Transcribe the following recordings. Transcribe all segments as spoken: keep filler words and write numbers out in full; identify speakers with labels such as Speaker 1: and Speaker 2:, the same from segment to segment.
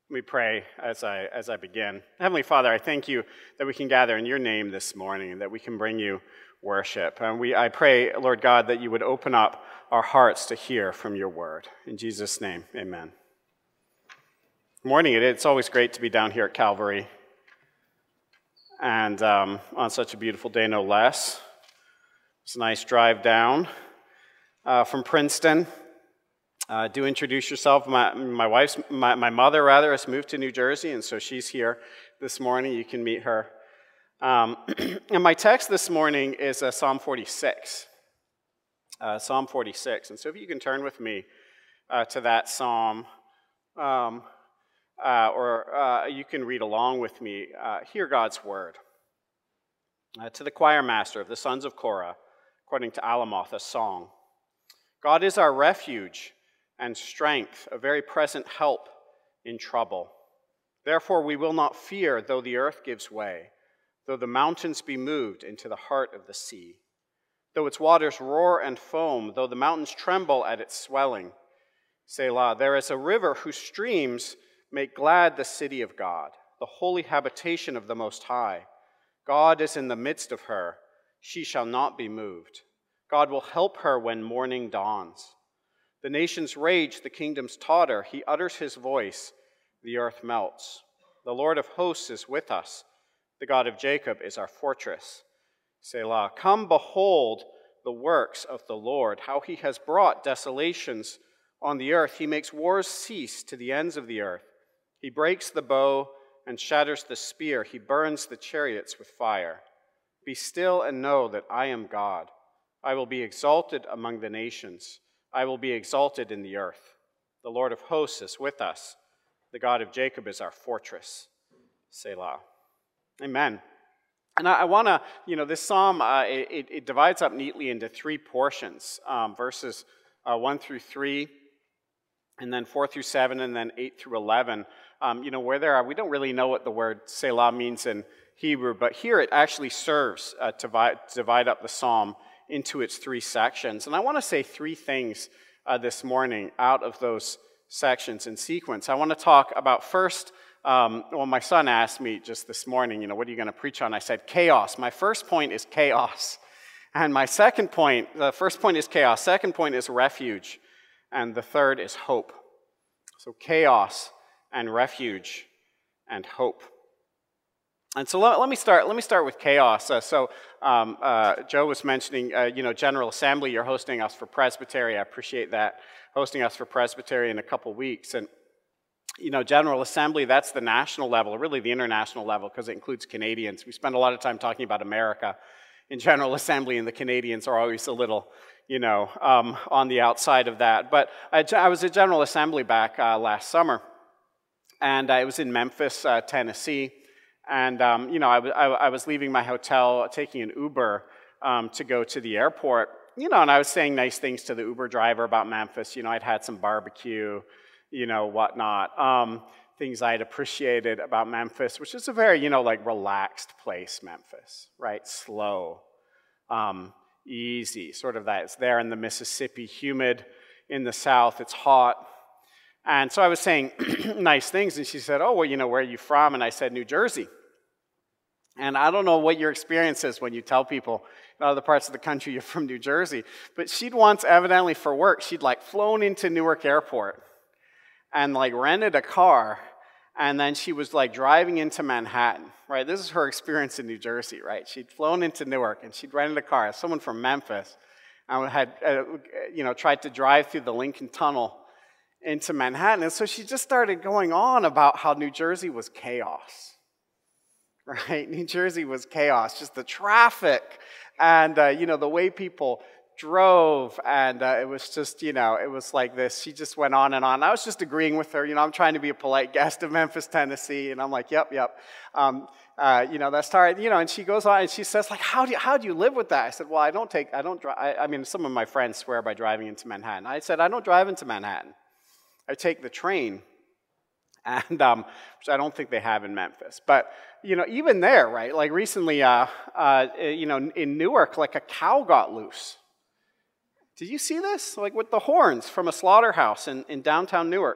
Speaker 1: Let me pray as I, as I begin. Heavenly Father, I thank you that we can gather in your name this morning and that we can bring you worship. And we, I pray, Lord God, that you would open up our hearts to hear from your word. In Jesus' name, amen. Good morning. It's always great to be down here at Calvary. And um, on such a beautiful day, no less. It's a nice drive down uh, from Princeton. Uh, do introduce yourself. My, my wife's, my, my mother rather, has moved to New Jersey, and so she's here this morning. You can meet her. Um, and my text this morning is uh, Psalm forty-six. Uh, Psalm forty-six. And so if you can turn with me uh, to that psalm, um, uh, or uh, you can read along with me. Uh, hear God's word. Uh, to the choir master of the sons of Korah, according to Alamoth, a song. God is our refuge and strength, a very present help in trouble. Therefore we will not fear, though the earth gives way, though the mountains be moved into the heart of the sea, though its waters roar and foam, though the mountains tremble at its swelling. Selah, there is a river whose streams make glad the city of God, the holy habitation of the Most High. God is in the midst of her. She shall not be moved. God will help her when morning dawns. The nations rage, the kingdoms totter. He utters his voice, the earth melts. The Lord of hosts is with us. The God of Jacob is our fortress. Selah. Come behold the works of the Lord, how he has brought desolations on the earth. He makes wars cease to the ends of the earth. He breaks the bow and shatters the spear. He burns the chariots with fire. Be still and know that I am God. I will be exalted among the nations. I will be exalted in the earth. The Lord of hosts is with us. The God of Jacob is our fortress. Selah. Amen. And I, I want to, you know, this psalm, uh, it, it divides up neatly into three portions, um, verses uh, one through three, and then four through seven, and then eight through eleven. Um, you know, where there are, we don't really know what the word Selah means in Hebrew, but here it actually serves uh, to divide, divide up the psalm into its three sections. And I want to say three things uh, this morning out of those sections in sequence. I want to talk about first, um, well, my son asked me just this morning, you know, what are you going to preach on? I said, chaos. My first point is chaos. And my second point, the first point is chaos. Second point is refuge. And the third is hope. So chaos and refuge and hope. And so let, let me start. Let me start with chaos. Uh, so um, uh, Joe was mentioning, uh, you know, General Assembly. You're hosting us for Presbytery. I appreciate that, hosting us for Presbytery in a couple weeks. And you know, General Assembly, that's the national level, really the international level, because it includes Canadians. We spend a lot of time talking about America in General Assembly, and the Canadians are always a little, you know, um, on the outside of that. But I, I was at General Assembly back uh, last summer, and I was in Memphis, uh, Tennessee. And, um, you know, I, I, I was leaving my hotel, taking an Uber um, to go to the airport, you know, and I was saying nice things to the Uber driver about Memphis. You know, I'd had some barbecue, you know, whatnot, um, things I'd appreciated about Memphis, which is a very, you know, like relaxed place, Memphis, right? Slow, um, easy, sort of that. It's there in the Mississippi, humid in the south, it's hot. And so I was saying nice things, and she said, oh, well, you know, where are you from? And I said, New Jersey. And I don't know what your experience is when you tell people in other parts of the country you're from New Jersey, but she'd once, evidently for work, she'd like flown into Newark Airport and like rented a car, and then she was like driving into Manhattan, right? This is her experience in New Jersey, right? She'd flown into Newark, and she'd rented a car. Someone from Memphis and had, uh, you know, tried to drive through the Lincoln Tunnel into Manhattan. And so she just started going on about how New Jersey was chaos, right? New Jersey was chaos, just the traffic and, uh, you know, the way people drove. And uh, it was just, you know, it was like this. She just went on and on. I was just agreeing with her. You know, I'm trying to be a polite guest of Memphis, Tennessee. And I'm like, yep, yep. Um, uh, you know, that's hard. You know, and she goes on and she says, like, how do you, how do you live with that? I said, well, I don't take, I don't drive. I, I mean, some of my friends swear by driving into Manhattan. I said, I don't drive into Manhattan. I take the train, and um, which I don't think they have in Memphis. But, you know, even there, right, like recently, uh, uh, you know, in Newark, like a cow got loose. Did you see this? Like with the horns from a slaughterhouse in, in downtown Newark.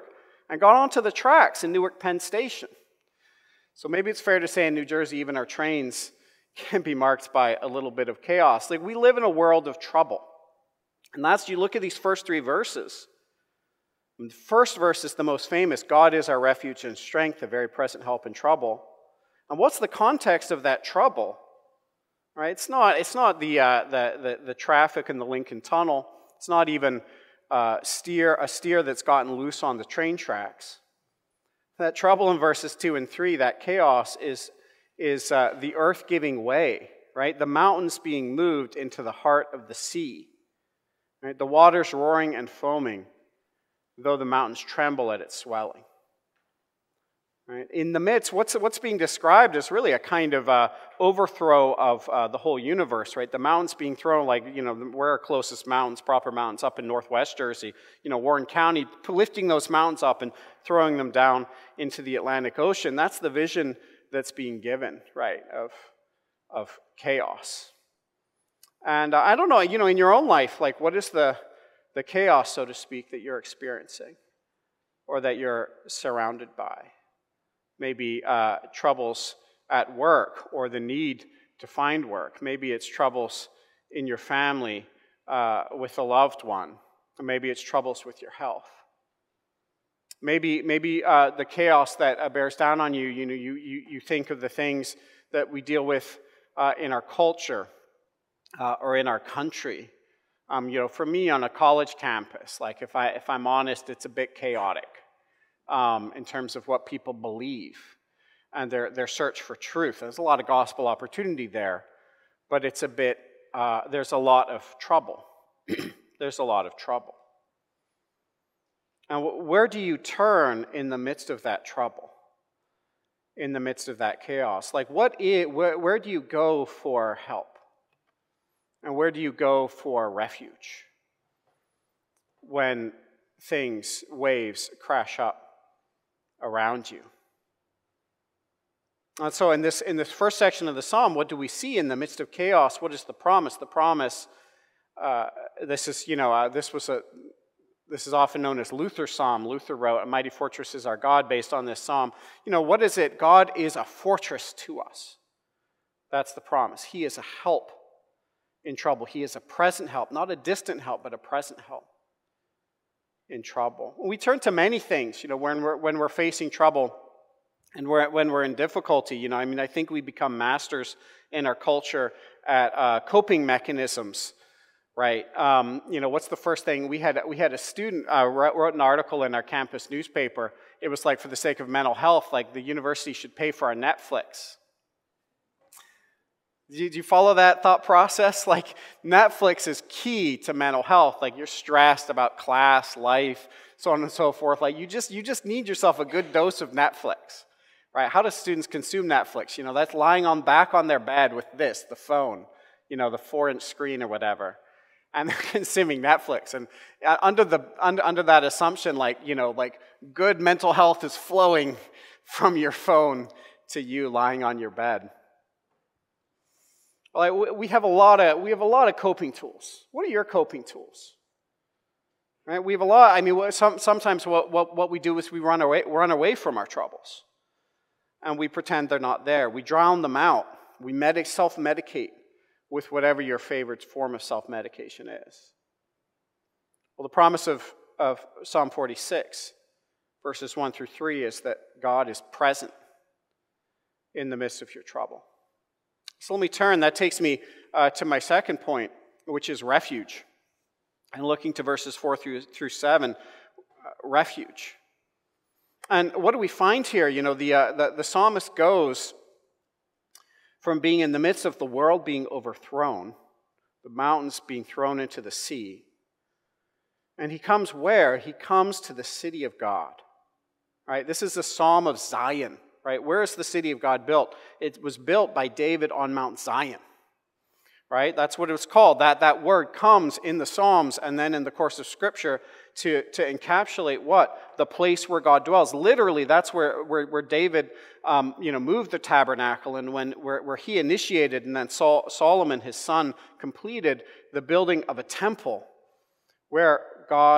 Speaker 1: and got onto the tracks in Newark Penn Station. So maybe it's fair to say in New Jersey, even our trains can be marked by a little bit of chaos. Like, we live in a world of trouble. And that's, you look at these first three verses. The first verse is the most famous. God is our refuge and strength, a very present help in trouble. And what's the context of that trouble? Right? It's not, it's not the, uh, the, the, the traffic in the Lincoln Tunnel. It's not even uh, steer, a steer that's gotten loose on the train tracks. That trouble in verses two and three, that chaos, is, is uh, the earth giving way, right? The mountains being moved into the heart of the sea. Right? The waters roaring and foaming, though the mountains tremble at its swelling. Right? In the midst, what's, what's being described is really a kind of uh, overthrow of uh, the whole universe, right? The mountains being thrown, like, you know, where are closest mountains, proper mountains, up in northwest Jersey, you know, Warren County, lifting those mountains up and throwing them down into the Atlantic Ocean. That's the vision that's being given, right, of, of chaos. And uh, I don't know, you know, in your own life, like, what is the, the chaos, so to speak, that you're experiencing or that you're surrounded by? Maybe uh, troubles at work or the need to find work. Maybe it's troubles in your family uh, with a loved one. Or maybe it's troubles with your health. Maybe, maybe uh, the chaos that uh, bears down on you, you know, you, you, you think of the things that we deal with uh, in our culture uh, or in our country. Um, you know, for me on a college campus, like if, I, if I'm honest, it's a bit chaotic. Um, in terms of what people believe and their, their search for truth. There's a lot of gospel opportunity there, but it's a bit, uh, there's a lot of trouble. There's a lot of trouble. And where do you turn in the midst of that trouble? In the midst of that chaos? Like, what is, where, where do you go for help? And where do you go for refuge? When things, waves crash up around you. And so in this, in this first section of the psalm, what do we see in the midst of chaos? What is the promise? The promise, uh, this is, you know, uh, this was a, this is often known as Luther's psalm. Luther wrote, "A mighty fortress is our God," based on this psalm. You know, what is it? God is a fortress to us. That's the promise. He is a help in trouble. He is a present help, not a distant help, but a present help in trouble. We turn to many things, you know, when we're, when we're facing trouble and we're, when we're in difficulty, you know, I mean, I think we become masters in our culture at uh, coping mechanisms, right? Um, you know, what's the first thing? We had, we had a student uh, wrote an article in our campus newspaper. It was like, for the sake of mental health, like the university should pay for our Netflix. Did you follow that thought process? Like, Netflix is key to mental health. Like, you're stressed about class, life, so on and so forth. Like, you just you just need yourself a good dose of Netflix, right? How do students consume Netflix? You know, that's lying on back on their bed with this, the phone, you know, the four-inch screen or whatever, and they're consuming Netflix. And under the under under that assumption, like, you know, like good mental health is flowing from your phone to you lying on your bed. Like, we have a lot of we have a lot of coping tools. What are your coping tools? Right? We have a lot. I mean, some, sometimes what, what what we do is we run away run away from our troubles, and we pretend they're not there. We drown them out. We medic self-medicate with whatever your favorite form of self-medication is. Well, the promise of of Psalm forty-six, verses one through three, is that God is present in the midst of your trouble. So let me turn. That takes me uh, to my second point, which is refuge. And looking to verses four through, through seven, uh, refuge. And what do we find here? You know, the, uh, the, the psalmist goes from being in the midst of the world being overthrown, the mountains being thrown into the sea, and he comes where? He comes to the city of God. Right? This is the Psalm of Zion. Right? Where is the city of God built? It was built by David on Mount Zion. Right? That's what it was called. That, that word comes in the Psalms and then in the course of Scripture to, to encapsulate what? The place where God dwells. Literally, that's where, where, where David um, you know, moved the tabernacle, and when, where, where he initiated, and then Sol- Solomon, his son, completed the building of a temple where God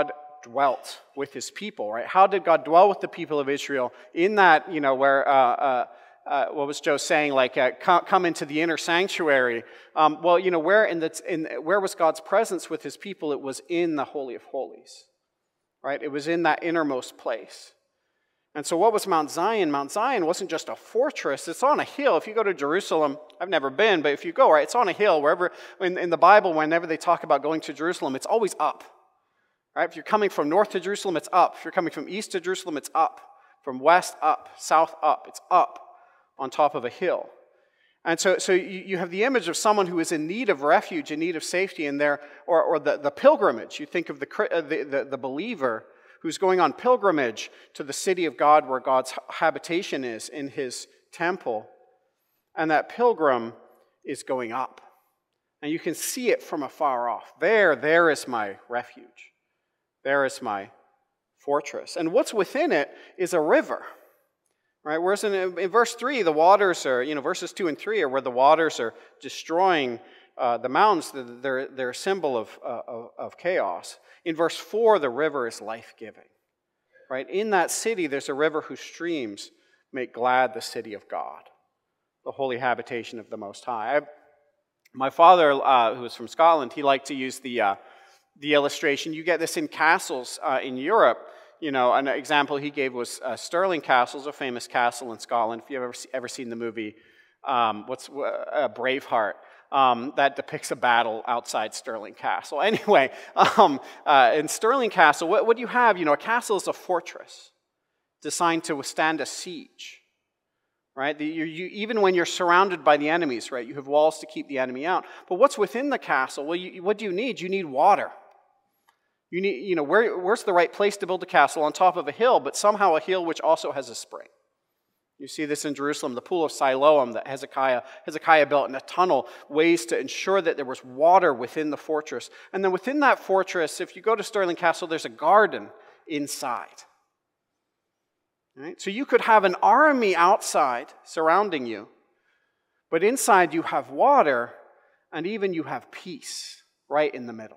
Speaker 1: dwelt with his people, right? How did God dwell with the people of Israel in that, you know, where, uh, uh, uh, what was Joe saying, like, uh, come into the inner sanctuary? Um, well, you know, where in the, in, where was God's presence with his people? It was in the Holy of Holies, right? It was in that innermost place. And so what was Mount Zion? Mount Zion wasn't just a fortress. It's on a hill. If you go to Jerusalem, I've never been, but if you go, right, it's on a hill. Wherever, in, in the Bible, whenever they talk about going to Jerusalem, it's always up. Right? If you're coming from north to Jerusalem, it's up. If you're coming from east to Jerusalem, it's up. From west, up. South, up. It's up on top of a hill. And so, so you, you have the image of someone who is in need of refuge, in need of safety in there, or, or the, the pilgrimage. You think of the, the, the, the believer who's going on pilgrimage to the city of God where God's habitation is in his temple. And that pilgrim is going up. And you can see it from afar off. There, there is my refuge. There is my fortress. And what's within it is a river. Right? Whereas in, in verse three, the waters are, you know, verses two and three are where the waters are destroying uh, the mountains. They're, they're a symbol of, uh, of, of chaos. In verse four, the river is life-giving. Right? In that city, there's a river whose streams make glad the city of God, the holy habitation of the Most High. I, my father, uh, who was from Scotland, he liked to use the, uh, the illustration. You get this in castles uh, in Europe. You know, an example he gave was uh, Stirling Castle, a famous castle in Scotland. If you've ever, ever seen the movie, um, what's uh, Braveheart, um, that depicts a battle outside Stirling Castle. Anyway, um, uh, in Stirling Castle, what, what do you have? You know, a castle is a fortress designed to withstand a siege, right? The, you, you, even when you're surrounded by the enemies, right, you have walls to keep the enemy out. But what's within the castle? Well, you, what do you need? You need water. You need, you know, where, where's the right place to build a castle? On top of a hill, but somehow a hill which also has a spring. You see this in Jerusalem, the pool of Siloam that Hezekiah, Hezekiah built in a tunnel, ways to ensure that there was water within the fortress. And then within that fortress, if you go to Stirling Castle, there's a garden inside. Right? So you could have an army outside surrounding you, but inside you have water, and even you have peace right in the middle.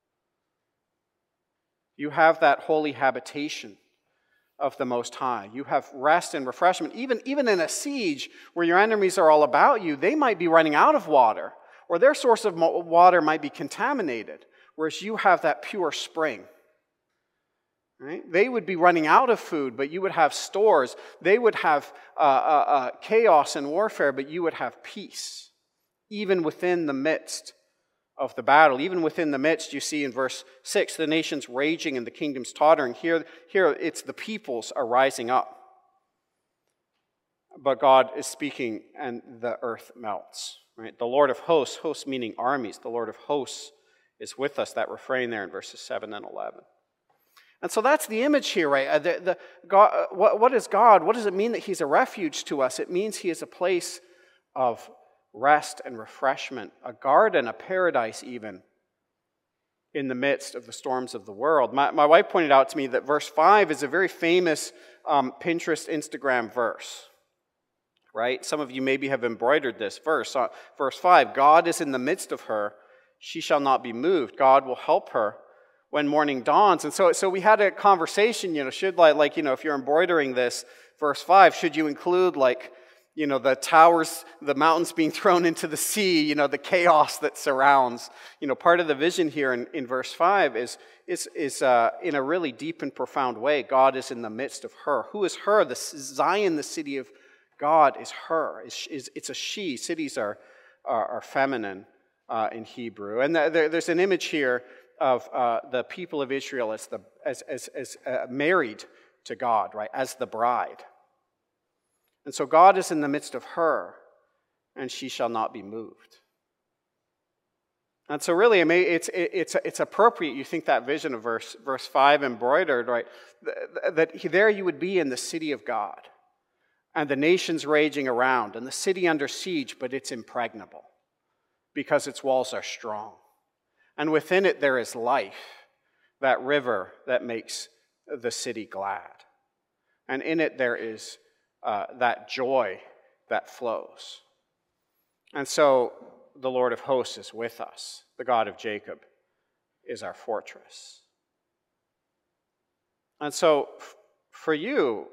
Speaker 1: You have that holy habitation of the Most High. You have rest and refreshment. Even, even in a siege where your enemies are all about you, they might be running out of water, or their source of water might be contaminated, whereas you have that pure spring. Right? They would be running out of food, but you would have stores. They would have uh, uh, uh, chaos and warfare, but you would have peace, even within the midst of the battle. Even within the midst, you see in verse six, the nations raging and the kingdoms tottering. Here, here it's the peoples are rising up. But God is speaking and the earth melts. Right? The Lord of hosts, hosts meaning armies, the Lord of hosts is with us. That refrain there in verses seven and eleven. And so that's the image here, right? Uh, the, the, God, what, what is God? What does it mean that He's a refuge to us? It means He is a place of rest and refreshment, a garden, a paradise even, in the midst of the storms of the world. My, my wife pointed out to me that verse five is a very famous um, Pinterest, Instagram verse, right? Some of you maybe have embroidered this verse. Uh, verse five, God is in the midst of her, she shall not be moved. God will help her when morning dawns. And so, so we had a conversation, you know, should like, like, you know, if you're embroidering this, verse five, should you include like, you know, the towers, the mountains being thrown into the sea, you know, the chaos that surrounds. You know, part of the vision here in, in verse five is, is, is uh, in a really deep and profound way, God is in the midst of her. Who is her? The Zion, the city of God, is her. Is, is, it's a she. Cities are, are, are feminine uh, in Hebrew. And there, there's an image here of uh, the people of Israel as, the, as, as, as uh, married to God, right, as the bride. And so God is in the midst of her, and she shall not be moved. And so really, it's, it's, it's appropriate, you think that vision of verse, verse five embroidered, right, that there you would be in the city of God, and the nations raging around, and the city under siege, but it's impregnable, because its walls are strong. And within it there is life, that river that makes the city glad. And in it there is Uh, that joy that flows. And so the Lord of hosts is with us. The God of Jacob is our fortress. And so f- for you,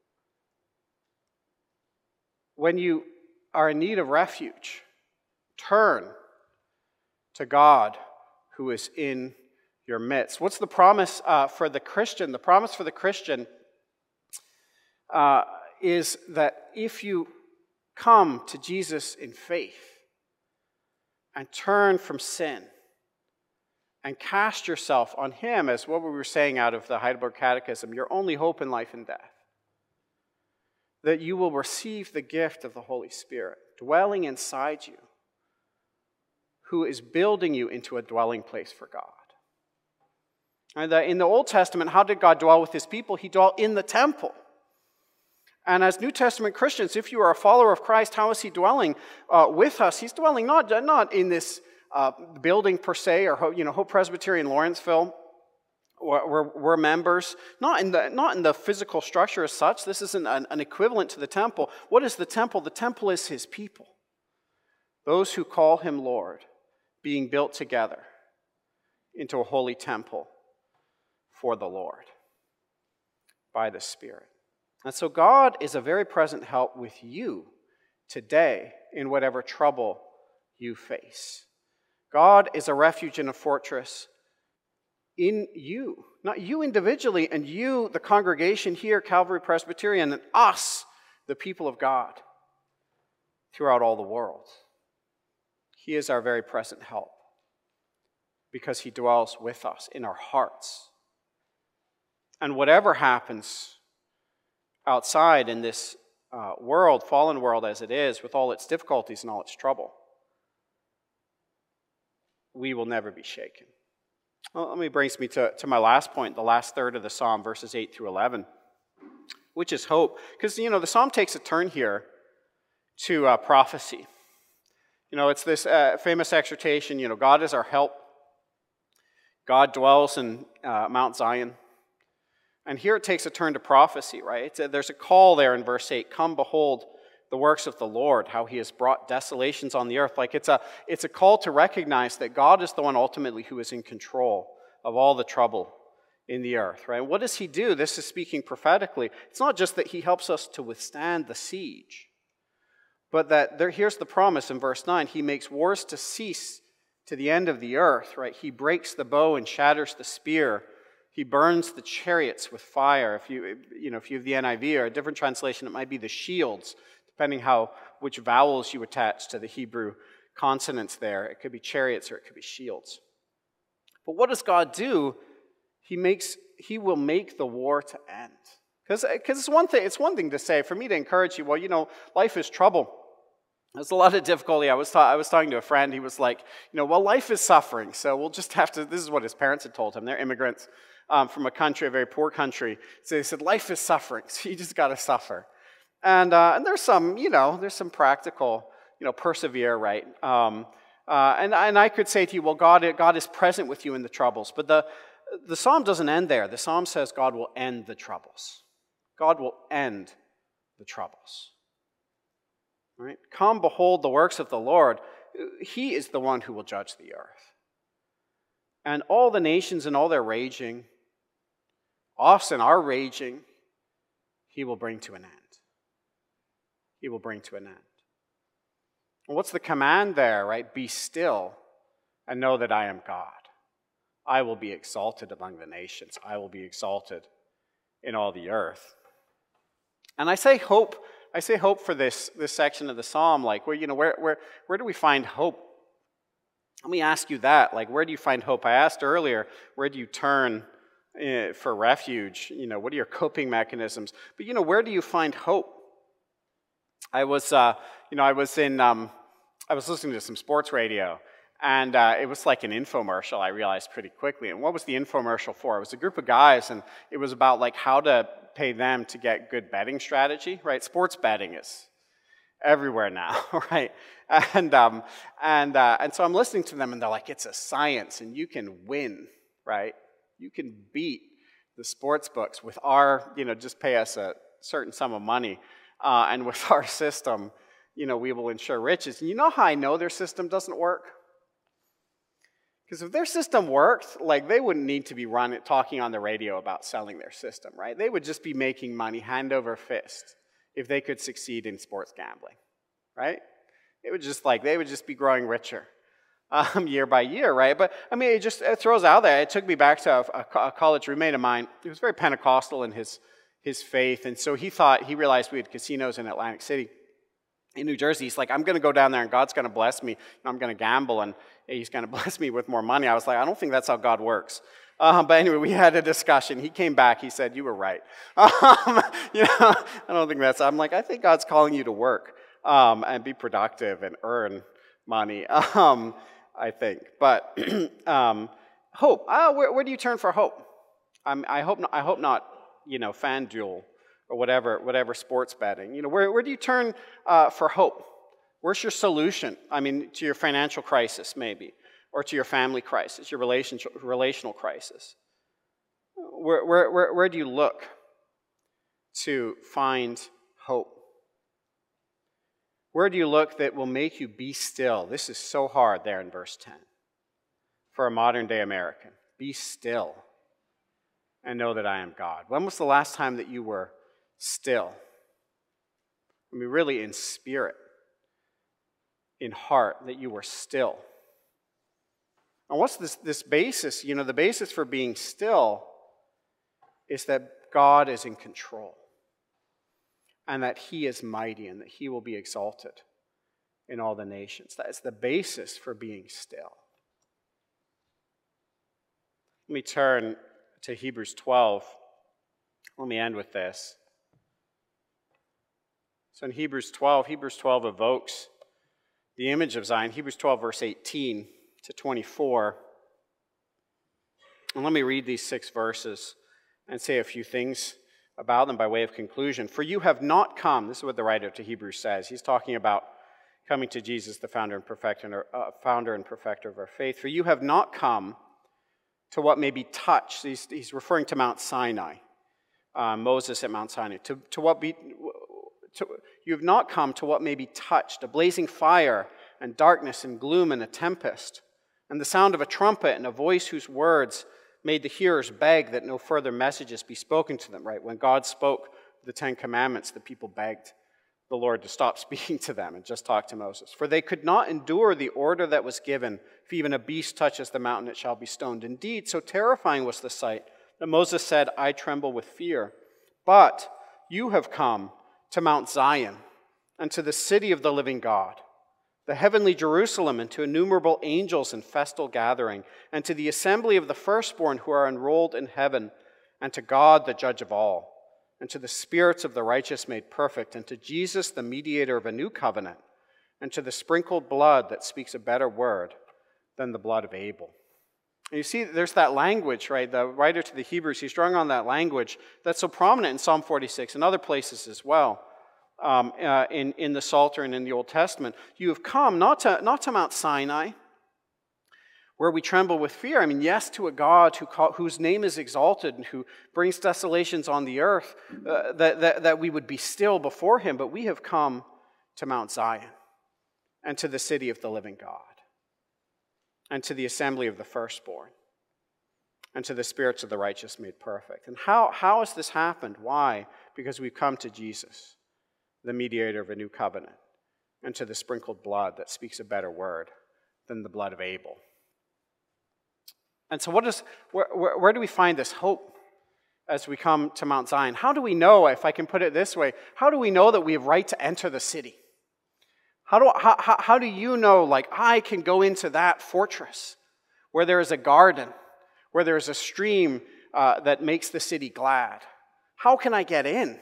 Speaker 1: when you are in need of refuge, turn to God who is in your midst. What's the promise uh, for the Christian? The promise for the Christian uh, is that if you come to Jesus in faith and turn from sin and cast yourself on him, as what we were saying out of the Heidelberg Catechism, your only hope in life and death, that you will receive the gift of the Holy Spirit dwelling inside you, who is building you into a dwelling place for God. And in the Old Testament, how did God dwell with his people? He dwelt in the temple. And as New Testament Christians, if you are a follower of Christ, how is he dwelling uh, with us? He's dwelling not, not in this uh, building per se, or you know, Hope Presbyterian Lawrenceville. We're, we're members, not in, the, not in the physical structure as such. This isn't an, an equivalent to the temple. What is the temple? The temple is his people. Those who call him Lord, being built together into a holy temple for the Lord by the Spirit. And so God is a very present help with you today in whatever trouble you face. God is a refuge and a fortress in you, not you individually, and you, the congregation here, Calvary Presbyterian, and us, the people of God, throughout all the world. He is our very present help because he dwells with us in our hearts. And whatever happens outside in this uh, world, fallen world as it is, with all its difficulties and all its trouble, we will never be shaken. Well, let me brings me to, to my last point, the last third of the psalm, verses eight through eleven, which is hope. Because, you know, the psalm takes a turn here to uh, prophecy. You know, it's this uh, famous exhortation, you know, God is our help. God dwells in uh, Mount Zion. And here it takes a turn to prophecy, right? There's a call there in verse eight, come behold the works of the Lord, how he has brought desolations on the earth. Like it's a, it's a call to recognize that God is the one ultimately who is in control of all the trouble in the earth, right? What does he do? This is speaking prophetically. It's not just that he helps us to withstand the siege, but that there, here's the promise in verse nine, he makes wars to cease to the end of the earth, right? He breaks the bow and shatters the spear. He burns the chariots with fire. If you, you know, if you have the N I V or a different translation, it might be the shields, depending how which vowels you attach to the Hebrew consonants there. It could be chariots or it could be shields. But what does God do? He makes he will make the war to end. Because it's one thing, it's one thing to say, for me to encourage you, well, you know, life is trouble. There's a lot of difficulty. I was, ta- I was talking to a friend. He was like, you know, well, life is suffering, so we'll just have to, this is what his parents had told him. They're immigrants um, from a country, a very poor country. So they said, life is suffering, so you just got to suffer. And, uh, and there's some, you know, there's some practical, you know, persevere, right? Um, uh, and, and I could say to you, well, God, God is present with you in the troubles. But the, the psalm doesn't end there. The psalm says God will end the troubles. God will end the troubles. Right? Come, behold the works of the Lord. He is the one who will judge the earth. And all the nations and all their raging, us and our raging, he will bring to an end. He will bring to an end. Well, what's the command there, right? Be still and know that I am God. I will be exalted among the nations. I will be exalted in all the earth. And I say hope, I say hope for this, this section of the psalm, like where, you know, where, where, where do we find hope? Let me ask you that, like where do you find hope? I asked earlier, where do you turn uh, for refuge? You know, what are your coping mechanisms? But you know, where do you find hope? I was, uh, you know, I was in, um, I was listening to some sports radio, and uh, it was like an infomercial, I realized pretty quickly. And what was the infomercial for? It was a group of guys, and it was about like how to pay them to get good betting strategy, right? Sports betting is everywhere now, right? And um, and uh, and so I'm listening to them, and they're like, it's a science, and you can win, right? You can beat the sports books with our, you know, just pay us a certain sum of money. Uh, and with our system, you know, we will ensure riches. And you know how I know their system doesn't work? Because if their system worked, like they wouldn't need to be running, talking on the radio about selling their system, right? They would just be making money hand over fist if they could succeed in sports gambling, right? It would just like, they would just be growing richer um, year by year, right? But I mean, it just it throws out there. It took me back to a, a college roommate of mine. He was very Pentecostal in his, his faith. And so he thought, he realized we had casinos in Atlantic City. In New Jersey, he's like, I'm going to go down there and God's going to bless me. And I'm going to gamble and he's going to bless me with more money. I was like, I don't think that's how God works. Um, but anyway, we had a discussion. He came back. He said, you were right. Um, you know, I don't think that's, I'm like, I think God's calling you to work um, and be productive and earn money, um, I think. But um, hope, uh, where, where do you turn for hope? Um, I hope not, I hope not, you know, FanDuel or whatever, whatever sports betting. You know, where, where do you turn uh, for hope? Where's your solution? I mean, to your financial crisis, maybe, or to your family crisis, your relationship, relational crisis. Where, where, where, where do you look to find hope? Where do you look that will make you be still? This is so hard there in verse ten for a modern-day American. Be still and know that I am God. When was the last time that you were still? I mean, really in spirit, in heart, that you were still. And what's this, this basis? You know, the basis for being still is that God is in control and that he is mighty and that he will be exalted in all the nations. That is the basis for being still. Let me turn to Hebrews twelve. Let me end with this. So in Hebrews twelve, Hebrews twelve evokes the image of Zion. Hebrews twelve, verse eighteen to twenty-four. And let me read these six verses and say a few things about them by way of conclusion. For you have not come, this is what the writer to Hebrews says. He's talking about coming to Jesus, the founder and perfecter, uh, founder and perfecter of our faith. For you have not come to what may be touched. He's, he's referring to Mount Sinai, uh, Moses at Mount Sinai. To, to what be... To, you have not come to what may be touched, a blazing fire and darkness and gloom and a tempest, and the sound of a trumpet and a voice whose words made the hearers beg that no further messages be spoken to them, right? When God spoke the Ten Commandments, the people begged the Lord to stop speaking to them and just talk to Moses. For they could not endure the order that was given, if even a beast touches the mountain, it shall be stoned. Indeed, so terrifying was the sight that Moses said, I tremble with fear. But you have come to Mount Zion, and to the city of the living God, the heavenly Jerusalem, and to innumerable angels in festal gathering, and to the assembly of the firstborn who are enrolled in heaven, and to God, the judge of all, and to the spirits of the righteous made perfect, and to Jesus, the mediator of a new covenant, and to the sprinkled blood that speaks a better word than the blood of Abel. And you see, there's that language, right? The writer to the Hebrews, he's drawing on that language that's so prominent in Psalm forty-six and other places as well, um, uh, in, in the Psalter and in the Old Testament. You have come not to, not to Mount Sinai, where we tremble with fear. I mean, yes, to a God who call, whose name is exalted and who brings desolations on the earth, uh, that, that, that we would be still before him, but we have come to Mount Zion and to the city of the living God, and to the assembly of the firstborn, and to the spirits of the righteous made perfect. And how, how has this happened? Why? Because we've come to Jesus, the mediator of a new covenant, and to the sprinkled blood that speaks a better word than the blood of Abel. And so what is, where, where, where do we find this hope as we come to Mount Zion? How do we know, if I can put it this way, how do we know that we have right to enter the city? How do, how, how, how do you know, like, I can go into that fortress where there is a garden, where there is a stream uh, that makes the city glad? How can I get in?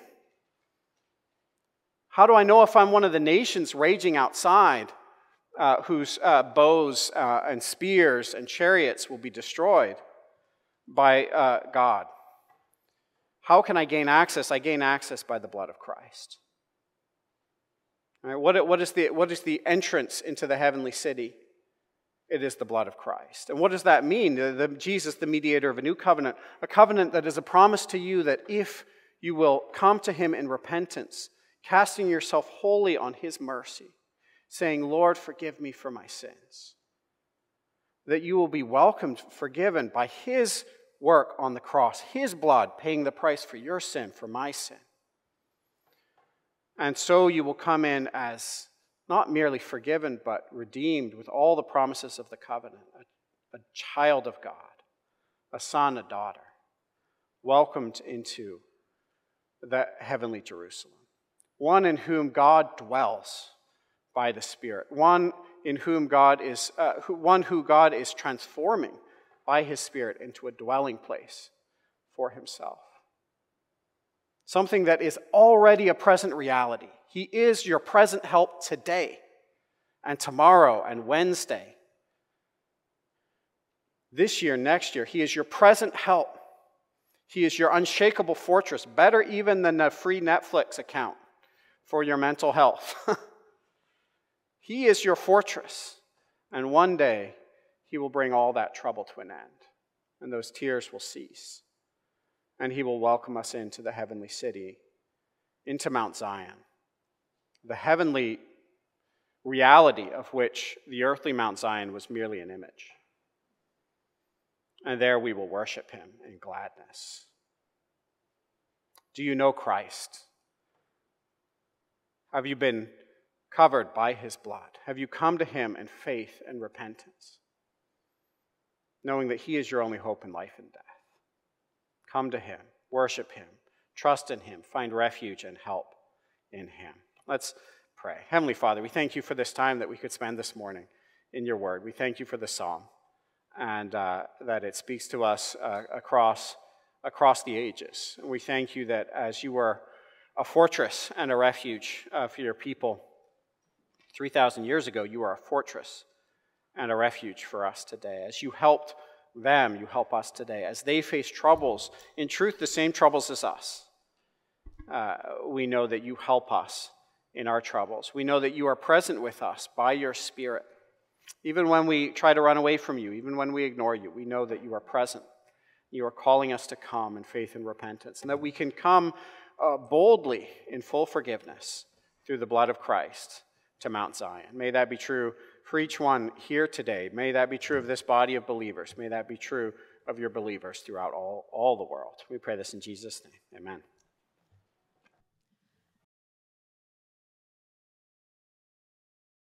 Speaker 1: How do I know if I'm one of the nations raging outside, uh, whose uh, bows uh, and spears and chariots will be destroyed by uh, God? How can I gain access? I gain access by the blood of Christ. All right, what, what, is the, what is the entrance into the heavenly city? It is the blood of Christ. And what does that mean? The, the, Jesus, the mediator of a new covenant, a covenant that is a promise to you that if you will come to him in repentance, casting yourself wholly on his mercy, saying, Lord, forgive me for my sins, that you will be welcomed, forgiven by his work on the cross, his blood paying the price for your sin, for my sin. And so you will come in as not merely forgiven, but redeemed with all the promises of the covenant, a, a child of God, a son, a daughter, welcomed into the heavenly Jerusalem, one in whom God dwells by the Spirit, one in whom God is, uh, who, one who God is transforming by his Spirit into a dwelling place for himself. Something that is already a present reality. He is your present help today and tomorrow and Wednesday. This year, next year, he is your present help. He is your unshakable fortress, better even than a free Netflix account for your mental health. He is your fortress, and one day he will bring all that trouble to an end, and those tears will cease, and he will welcome us into the heavenly city, into Mount Zion, the heavenly reality of which the earthly Mount Zion was merely an image. And there we will worship him in gladness. Do you know Christ? Have you been covered by his blood? Have you come to him in faith and repentance, knowing that he is your only hope in life and death? Come to him, worship him, trust in him, find refuge and help in him. Let's pray. Heavenly Father, we thank you for this time that we could spend this morning in your word. We thank you for the psalm, and uh, that it speaks to us uh, across, across the ages. And we thank you that as you were a fortress and a refuge uh, for your people three thousand years ago, you are a fortress and a refuge for us today. As you helped them, you help us today. As they face troubles, in truth, the same troubles as us, uh, we know that you help us in our troubles. We know that you are present with us by your Spirit. Even when we try to run away from you, even when we ignore you, we know that you are present. You are calling us to come in faith and repentance, and that we can come uh, boldly in full forgiveness through the blood of Christ to Mount Zion. May that be true for each one here today. May that be true of this body of believers. May that be true of your believers throughout all, all the world. We pray this in Jesus' name. Amen.